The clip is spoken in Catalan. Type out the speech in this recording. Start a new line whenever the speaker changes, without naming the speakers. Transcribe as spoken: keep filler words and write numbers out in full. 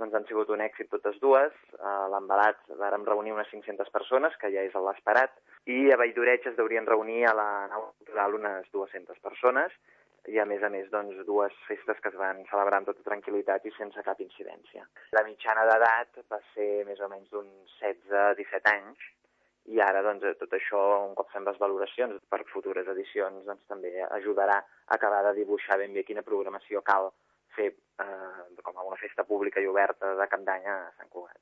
doncs, han sigut un èxit totes dues. A l'Envelat vàrem reunir unes cinc-centes persones, que ja és l'esperat, i a Valldoreig es deurien reunir a la nau cultural unes dues-centes persones, i a més a més doncs, dues festes que es van celebrar amb tota tranquil·litat i sense cap incidència. La mitjana d'edat va ser més o menys d'uns setze a disset anys, i ara doncs, tot això, un cop fem les valoracions per futures edicions, doncs, també ajudarà a acabar de dibuixar ben bé quina programació cal fer eh, com a una festa pública i oberta de Cap d'Any a Sant Cugat.